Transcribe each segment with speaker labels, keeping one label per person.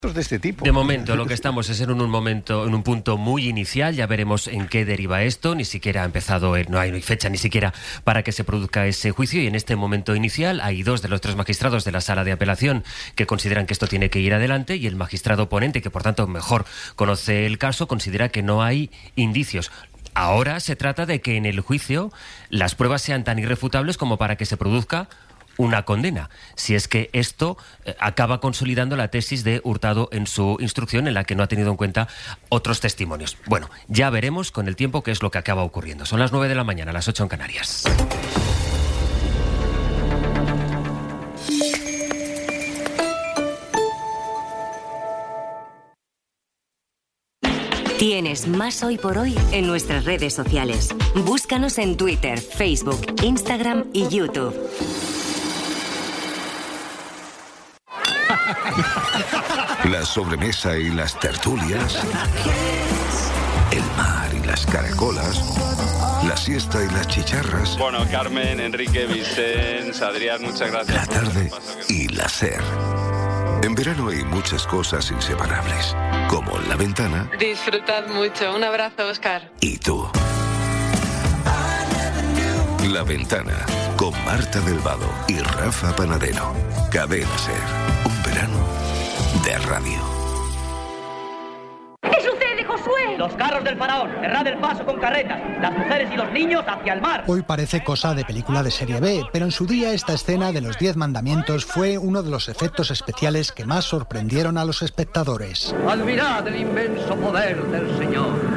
Speaker 1: de este tipo.
Speaker 2: De momento lo que estamos es en un punto muy inicial. Ya veremos en qué deriva esto. Ni siquiera ha empezado, no hay fecha ni siquiera para que se produzca ese juicio, y en este momento inicial hay 2 de los 3 magistrados de la sala de apelación que consideran que esto tiene que ir adelante, y el magistrado ponente, que por tanto mejor conoce el caso, considera que no hay indicios. Ahora se trata de que en el juicio las pruebas sean tan irrefutables como para que se produzca una condena, si es que esto acaba consolidando la tesis de Hurtado en su instrucción, en la que no ha tenido en cuenta otros testimonios. Bueno, ya veremos con el tiempo qué es lo que acaba ocurriendo. Son las 9 de la mañana, las 8 en Canarias.
Speaker 3: Tienes más Hoy por Hoy en nuestras redes sociales. Búscanos en Twitter, Facebook, Instagram y YouTube.
Speaker 4: La sobremesa y las tertulias, el mar y las caracolas, la siesta y las chicharras.
Speaker 5: Bueno, Carmen, Enrique, Vicens, Adrián, muchas gracias.
Speaker 4: La tarde y la SER. En verano hay muchas cosas inseparables, como La Ventana.
Speaker 6: Disfrutad mucho. Un abrazo, Óscar.
Speaker 4: Y tú. La Ventana, con Marta del Vado y Rafa Panadero. Cadena SER. Un verano de radio.
Speaker 7: ¿Qué sucede, Josué?
Speaker 8: Los carros del faraón, cerrad el paso con carretas, las mujeres y los niños hacia el mar.
Speaker 9: Hoy parece cosa de película de serie B, pero en su día esta escena de los 10 mandamientos fue uno de los efectos especiales que más sorprendieron a los espectadores.
Speaker 8: Admirad el inmenso poder del Señor.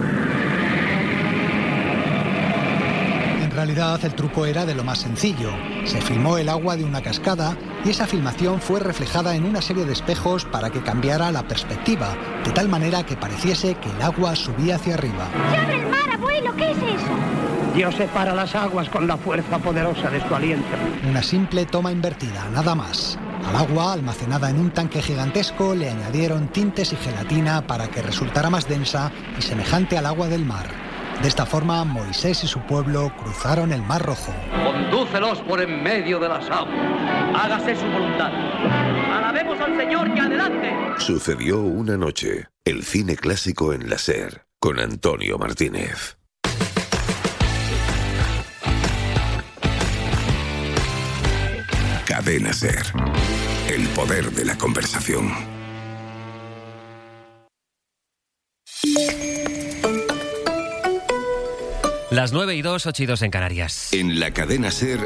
Speaker 9: En realidad el truco era de lo más sencillo. Se filmó el agua de una cascada y esa filmación fue reflejada en una serie de espejos para que cambiara la perspectiva, de tal manera que pareciese que el agua subía hacia arriba.
Speaker 7: ¡Se abre el mar, abuelo! ¿Qué es eso?
Speaker 8: Dios separa las aguas con la fuerza poderosa de su aliento.
Speaker 9: Una simple toma invertida, nada más. Al agua, almacenada en un tanque gigantesco, le añadieron tintes y gelatina para que resultara más densa y semejante al agua del mar. De esta forma, Moisés y su pueblo cruzaron el Mar Rojo.
Speaker 8: Condúcelos por en medio de las aguas. Hágase su voluntad. Alabemos al Señor y adelante.
Speaker 4: Sucedió una noche. El cine clásico en la SER, con Antonio Martínez. Cadena SER. El poder de la conversación.
Speaker 2: Las 9:02, 8:02 en Canarias.
Speaker 4: En la cadena SER,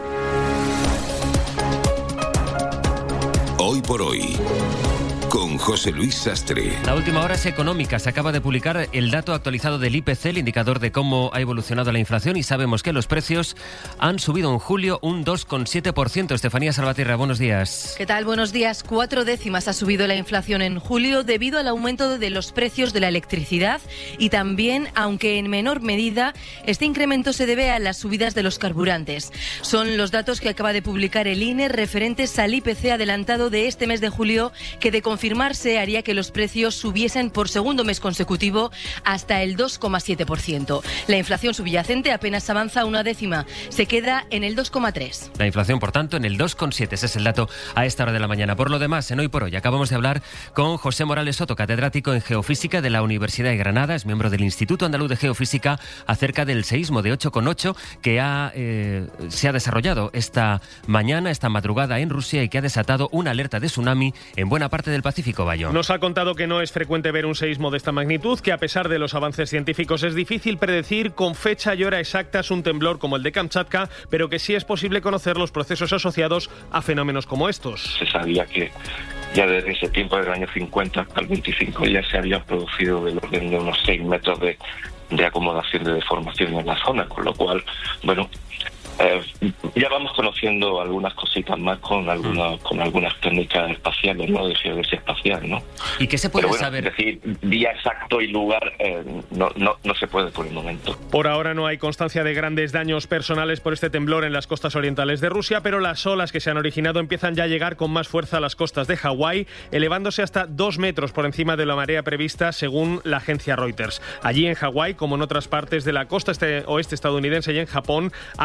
Speaker 4: Hoy por Hoy, con José Luis Sastre.
Speaker 2: La última hora es económica. Se acaba de publicar el dato actualizado del IPC, el indicador de cómo ha evolucionado la inflación, y sabemos que los precios han subido en julio un 2,7%. Estefanía Salvatierra, buenos días.
Speaker 10: ¿Qué tal? Buenos días. 4 décimas ha subido la inflación en julio debido al aumento de los precios de la electricidad y también, aunque en menor medida, este incremento se debe a las subidas de los carburantes. Son los datos que acaba de publicar el INE referentes al IPC adelantado de este mes de julio, que de confirmarse haría que los precios subiesen por segundo mes consecutivo hasta el 2,7%. La inflación subyacente apenas avanza una décima, se queda en el 2,3%.
Speaker 2: La inflación, por tanto, en el 2,7%. Ese es el dato a esta hora de la mañana. Por lo demás, en Hoy por Hoy acabamos de hablar con José Morales Soto, catedrático en Geofísica de la Universidad de Granada, es miembro del Instituto Andaluz de Geofísica, acerca del seísmo de 8,8 que se ha desarrollado esta mañana, esta madrugada en Rusia, y que ha desatado una alerta de tsunami en buena parte del Pacífico, Bayo.
Speaker 11: Nos ha contado que no es frecuente ver un seísmo de esta magnitud, que a pesar de los avances científicos es difícil predecir con fecha y hora exactas un temblor como el de Kamchatka, pero que sí es posible conocer los procesos asociados a fenómenos como estos.
Speaker 12: Se sabía que ya desde ese tiempo, del año 50 hasta el 25, ya se habían producido del orden de unos 6 metros de acomodación de deformación en la zona, con lo cual, bueno, ya vamos conociendo algunas cositas más con algunas técnicas espaciales, ¿no? De geodesia espacial, ¿no?
Speaker 2: ¿Y qué se puede saber?
Speaker 12: Es decir, día exacto y lugar no se puede por el momento.
Speaker 11: Por ahora no hay constancia de grandes daños personales por este temblor en las costas orientales de Rusia, pero las olas que se han originado empiezan ya a llegar con más fuerza a las costas de Hawái, elevándose hasta 2 metros por encima de la marea prevista, según la agencia Reuters. Allí en Hawái, como en otras partes de la costa oeste estadounidense y en Japón, hay millones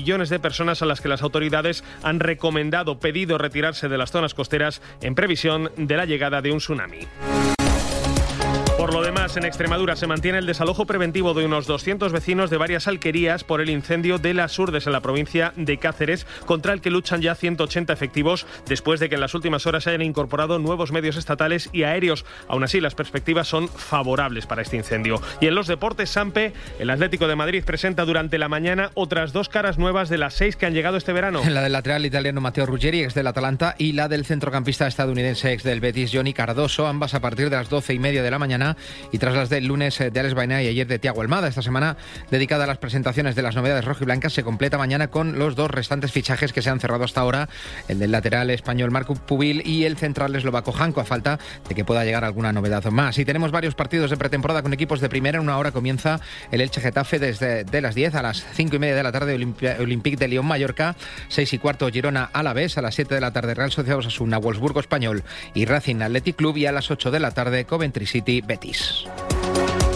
Speaker 11: millones de personas a las que las autoridades han pedido retirarse de las zonas costeras en previsión de la llegada de un tsunami. Por lo demás, en Extremadura se mantiene el desalojo preventivo de unos 200 vecinos de varias alquerías por el incendio de Las Urdes en la provincia de Cáceres, contra el que luchan ya 180 efectivos después de que en las últimas horas se hayan incorporado nuevos medios estatales y aéreos. Aún así, las perspectivas son favorables para este incendio. Y en los deportes, Sampe, el Atlético de Madrid presenta durante la mañana otras 2 caras nuevas de las 6 que han llegado este verano.
Speaker 1: La del lateral italiano Matteo Ruggeri, ex del Atalanta, y la del centrocampista estadounidense, ex del Betis, Johnny Cardoso, ambas a partir de las 12:30 de la mañana, y tras las del lunes de Alex Baena y ayer de Thiago Almada. Esta semana, dedicada a las presentaciones de las novedades rojiblancas, se completa mañana con los 2 restantes fichajes que se han cerrado hasta ahora, el del lateral español Marco Pubil y el central eslovaco Janko, a falta de que pueda llegar alguna novedad más. Y tenemos varios partidos de pretemporada con equipos de primera. En una hora comienza el Elche Getafe desde de las 10 a las 5:30 de la tarde, Olympique de Lyon Mallorca, 6:15 Girona Alavés, a las 7 de la tarde Real Sociedad Osasuna, Wolfsburgo Español y Racing Athletic Club, y a las 8 de la tarde Coventry City Betis.